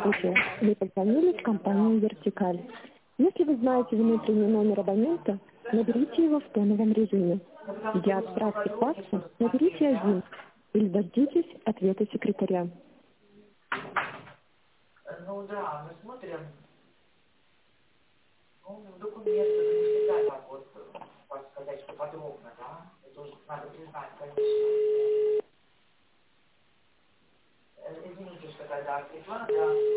Здравствуйте. Вы позвонили в компанию «Вертикаль». Если вы знаете внутренний номер абонента, наберите его в тоновом режиме. Для отправки факса наберите 1 или дождитесь ответа секретаря. Ну да, мы смотрим. Ну, документы не всегда так вот, как сказать, что подробно, да? Это уже надо признать, конечно. Извините, что тогда отвлекла, да.